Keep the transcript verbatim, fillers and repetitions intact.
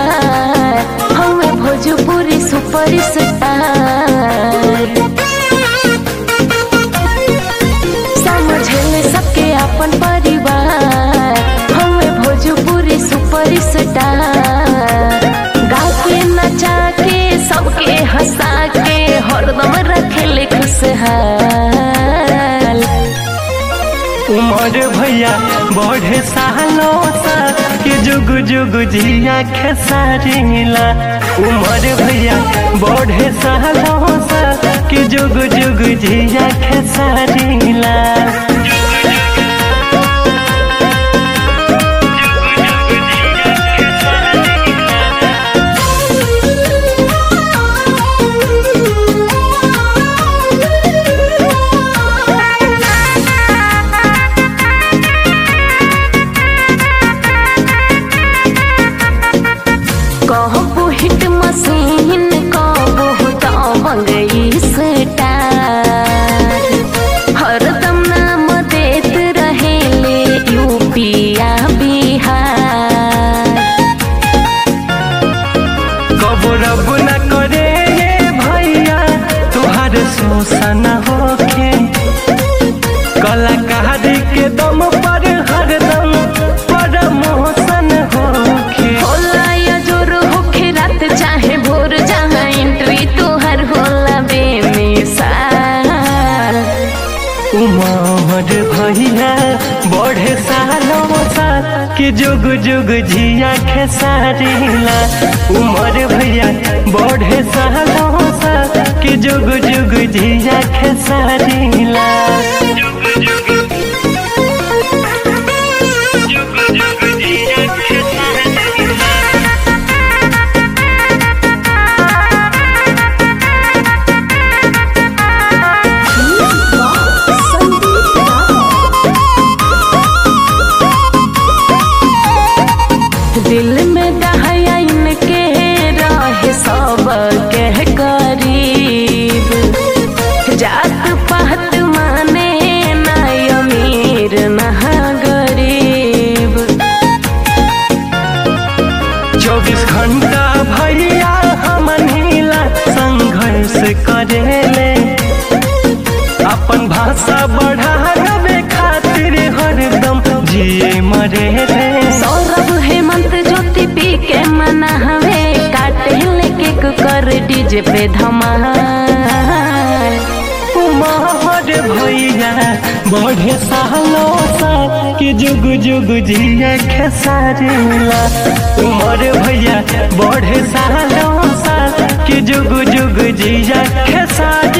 हमें Bhojpuri super star. समझले सबके अपन परिवार, हमें भोजपुरी सुपर स्टार। गा के नचा के सबके हंसा के हरदम रखेले खुशहाल। उमर भैया बढ़े सालों सा के जुग जुग जिया खेसारीला। उमर भैया बढ़े सालों सा के जुग जुग जिया खेसारीला। कहबो हिट मशीन कहबो दबंग स्टार। हरदम नाम देत रहेले यूपिया बिहार। कबो रब न करे ये भैया तुहार शोषण होखे। कलाकारी के दम पर हरदम प्रमोशन होखे। होला या जोर होखे रात चाहे भोर, जहाँ एंट्री तोहर होला बेमिसाल। उमर भैया बढ़े सालों सा के जुग जुग जिया खेसारीला। उमर भैया बढ़े सालों सा के जुग जुग जिया खेसारीला। दिल में दहाया इनके रहे सब के करीब। जात पात माने ना अमीर ना गरीब। चौबीस घंटा भैया हमनीला संघर्ष करेले। अपन भाषा बढ़ावे खातिर हरदम जिए मरेले। सौरभ हेमंत ज्योति पी के मनावे, काटे लेके कर डीजे पे धमाल। उमर भैया बढ़े सालों सा के जुग जुग जिया खेसारीला। उमर भैया बढ़े सालों सा के जुग जुग जिया खेसारीला।